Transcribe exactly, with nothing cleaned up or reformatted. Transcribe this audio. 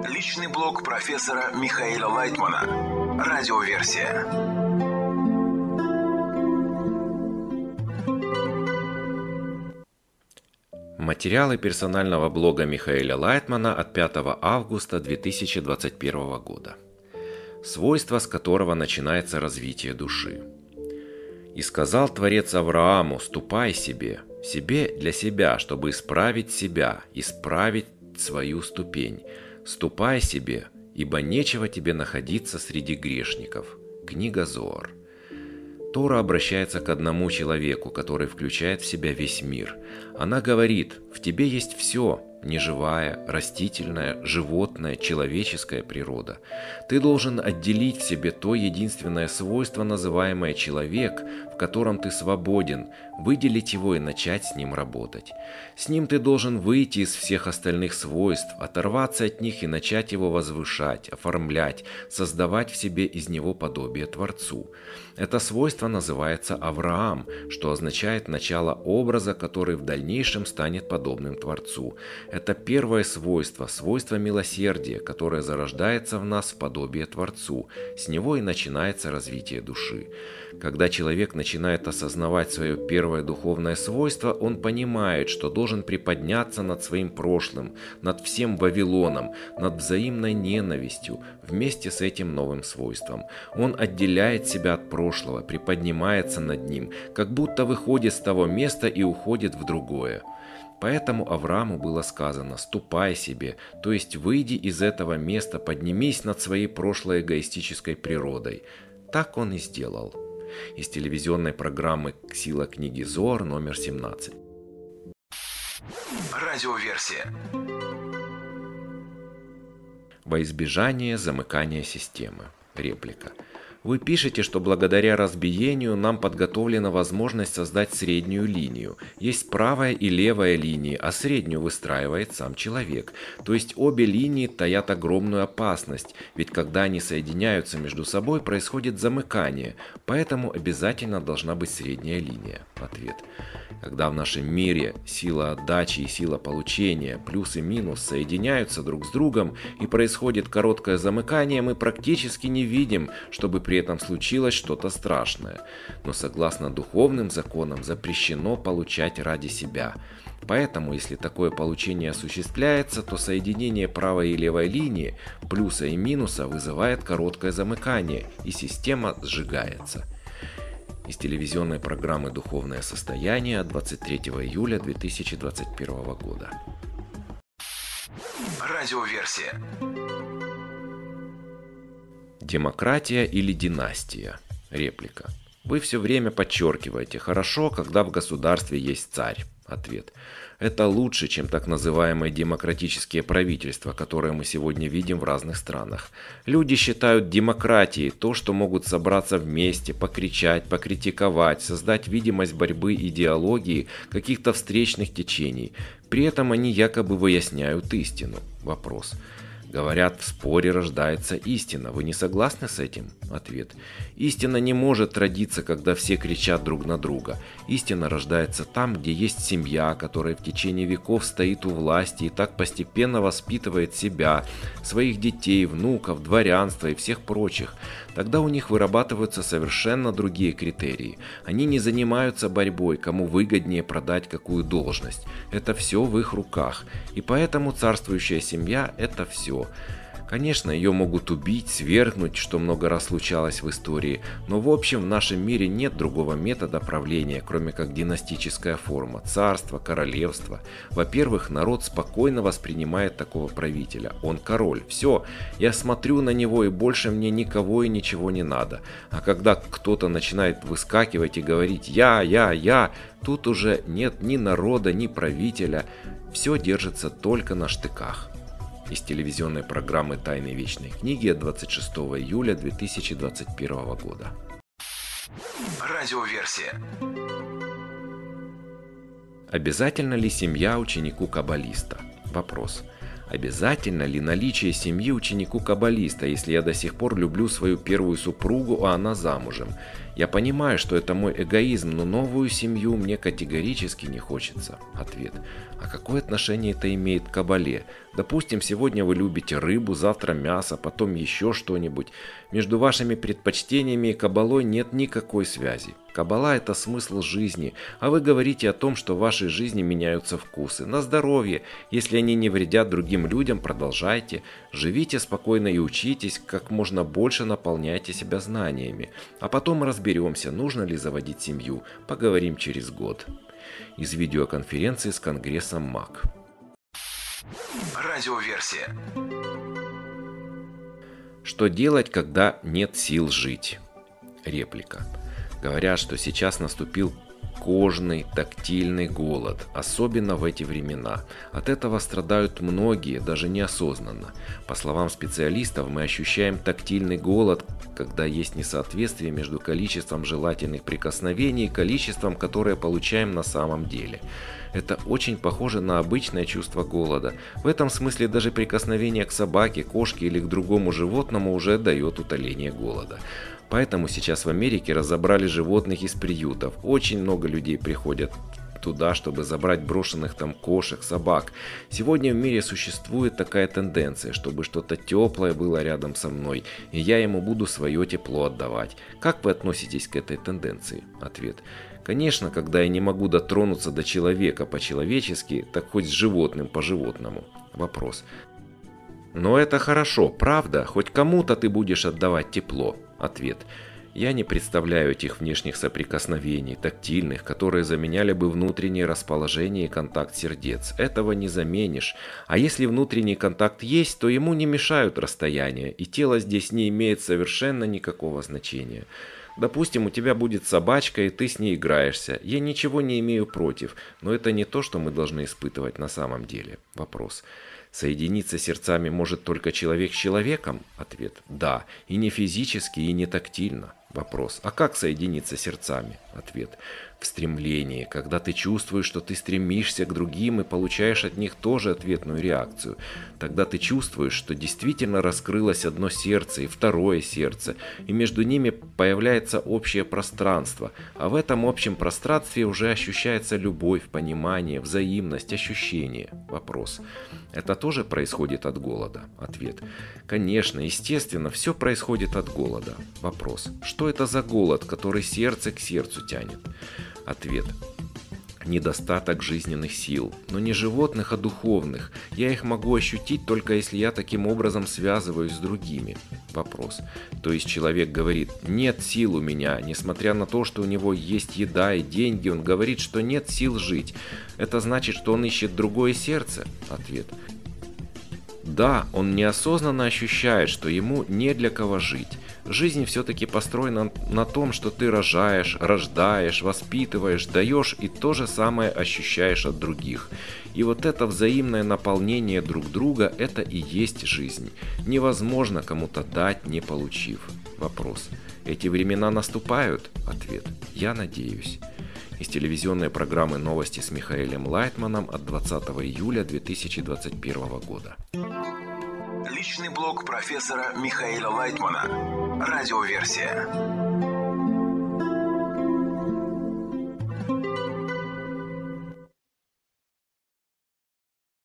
Личный блог профессора Михаила Лайтмана. Радиоверсия. Материалы персонального блога Михаила Лайтмана от пятого августа две тысячи двадцать первого года. Свойство, с которого начинается развитие души. «И сказал Творец Аврааму: ступай себе, себе для себя, чтобы исправить себя, исправить свою ступень. Ступай себе, ибо нечего тебе находиться среди грешников». Книга Зоар. Тора обращается к одному человеку, который включает в себя весь мир. Она говорит: в тебе есть все, неживая, растительная, животная, человеческая природа. Ты должен отделить в себе то единственное свойство, называемое человек, в котором ты свободен, выделить его и начать с ним работать. С ним ты должен выйти из всех остальных свойств, оторваться от них и начать его возвышать, оформлять, создавать в себе из него подобие Творцу. Это свойство называется Авраам, что означает начало образа, который в дальнейшем станет подобным Творцу. Это первое свойство, свойство милосердия, которое зарождается в нас в подобие Творцу. С него и начинается развитие души. Когда человек начинает осознавать свое первое духовное свойство, он понимает, что должен приподняться над своим прошлым, над всем Вавилоном, над взаимной ненавистью, вместе с этим новым свойством. Он отделяет себя от прошлого, приподнимается над ним, как будто выходит с того места и уходит в другое. Поэтому Аврааму было сказано: «Ступай себе», то есть выйди из этого места, поднимись над своей прошлой эгоистической природой. Так он и сделал. Из телевизионной программы «Сила книги Зоар» номер семнадцать. Радиоверсия. Во избежание замыкания системы. Реплика. Вы пишете, что благодаря разбиению нам подготовлена возможность создать среднюю линию. Есть правая и левая линии, а среднюю выстраивает сам человек. То есть обе линии таят огромную опасность, ведь когда они соединяются между собой, происходит замыкание, поэтому обязательно должна быть средняя линия. Ответ. Когда в нашем мире сила отдачи и сила получения, плюс и минус, соединяются друг с другом и происходит короткое замыкание, мы практически не видим, чтобы при этом случилось что-то страшное. Но согласно духовным законам запрещено получать ради себя. Поэтому, если такое получение осуществляется, то соединение правой и левой линии, плюса и минуса, вызывает короткое замыкание, и система сжигается. Из телевизионной программы «Духовное состояние» от двадцать третьего июля две тысячи двадцать первого года. Радиоверсия. Демократия или династия? Реплика. Вы все время подчеркиваете: хорошо, когда в государстве есть царь. Ответ. Это лучше, чем так называемые демократические правительства, которые мы сегодня видим в разных странах. Люди считают демократией то, что могут собраться вместе, покричать, покритиковать, создать видимость борьбы идеологии, каких-то встречных течений. При этом они якобы выясняют истину. Вопрос. Говорят, в споре рождается истина. Вы не согласны с этим? Ответ. Истина не может родиться, когда все кричат друг на друга. Истина рождается там, где есть семья, которая в течение веков стоит у власти и так постепенно воспитывает себя, своих детей, внуков, дворянство и всех прочих. Тогда у них вырабатываются совершенно другие критерии. Они не занимаются борьбой, кому выгоднее продать какую должность. Это все в их руках. И поэтому царствующая семья – это все. Конечно, ее могут убить, свергнуть, что много раз случалось в истории, но в общем в нашем мире нет другого метода правления, кроме как династическая форма, царство, королевство. Во-первых, народ спокойно воспринимает такого правителя. Он король. Все, я смотрю на него и больше мне никого и ничего не надо. А когда кто-то начинает выскакивать и говорить «я, я, я», тут уже нет ни народа, ни правителя. Все держится только на штыках. Из телевизионной программы «Тайны вечной книги» от двадцать шестого июля две тысячи двадцать первого года. Радиоверсия. Обязательно ли семья ученику каббалиста? Вопрос. Обязательно ли наличие семьи ученику каббалиста, если я до сих пор люблю свою первую супругу, а она замужем? Я понимаю, что это мой эгоизм, но новую семью мне категорически не хочется. Ответ. А какое отношение это имеет к каббале? Допустим, сегодня вы любите рыбу, завтра мясо, потом еще что-нибудь. Между вашими предпочтениями и каббалой нет никакой связи. Каббала – это смысл жизни, а вы говорите о том, что в вашей жизни меняются вкусы. На здоровье. Если они не вредят другим людям, продолжайте. Живите спокойно и учитесь, как можно больше наполняйте себя знаниями. А потом разберемся, нужно ли заводить семью. Поговорим через год. Из видеоконференции с Конгрессом МАК. Радиоверсия. Что делать, когда нет сил жить? Реплика. Говорят, что сейчас наступил кожный, тактильный голод, особенно в эти времена. От этого страдают многие, даже неосознанно. По словам специалистов, мы ощущаем тактильный голод, когда есть несоответствие между количеством желательных прикосновений и количеством, которое получаем на самом деле. Это очень похоже на обычное чувство голода. В этом смысле даже прикосновение к собаке, кошке или к другому животному уже дает утоление голода. Поэтому сейчас в Америке разобрали животных из приютов. Очень много людей приходят туда, чтобы забрать брошенных там кошек, собак. Сегодня в мире существует такая тенденция, чтобы что-то теплое было рядом со мной, и я ему буду свое тепло отдавать. Как вы относитесь к этой тенденции? Ответ. Конечно, когда я не могу дотронуться до человека по-человечески, так хоть с животным по-животному. Вопрос. Но это хорошо, правда? Хоть кому-то ты будешь отдавать тепло. Ответ. Я не представляю этих внешних соприкосновений, тактильных, которые заменяли бы внутреннее расположение и контакт сердец. Этого не заменишь. А если внутренний контакт есть, то ему не мешают расстояния, и тело здесь не имеет совершенно никакого значения. Допустим, у тебя будет собачка, и ты с ней играешься. Я ничего не имею против, но это не то, что мы должны испытывать на самом деле. Вопрос. Соединиться сердцами может только человек с человеком? Ответ. Да. И не физически, и не тактильно. Вопрос. А как соединиться сердцами? Ответ. В стремлении, когда ты чувствуешь, что ты стремишься к другим и получаешь от них тоже ответную реакцию. Тогда ты чувствуешь, что действительно раскрылось одно сердце и второе сердце, и между ними появляется общее пространство, а в этом общем пространстве уже ощущается любовь, понимание, взаимность, ощущение. Вопрос. Это тоже происходит от голода? Ответ. Конечно, естественно, все происходит от голода. Вопрос. Что это за голод, который сердце к сердцу тянет? Ответ. Недостаток жизненных сил, но не животных, а духовных. Я их могу ощутить только если я таким образом связываюсь с другими. Вопрос. То есть человек говорит: нет сил у меня, несмотря на то, что у него есть еда и деньги, он говорит, что нет сил жить. Это значит, что он ищет другое сердце? Ответ. Да, он неосознанно ощущает, что ему не для кого жить. Жизнь все-таки построена на том, что ты рожаешь, рождаешь, воспитываешь, даешь и то же самое ощущаешь от других. И вот это взаимное наполнение друг друга – это и есть жизнь. Невозможно кому-то дать, не получив. Вопрос. Эти времена наступают? Ответ. Я надеюсь. Из телевизионной программы «Новости» с Михаэлем Лайтманом от двадцатого июля две тысячи двадцать первого года. Личный блог профессора Михаэля Лайтмана. Радиоверсия.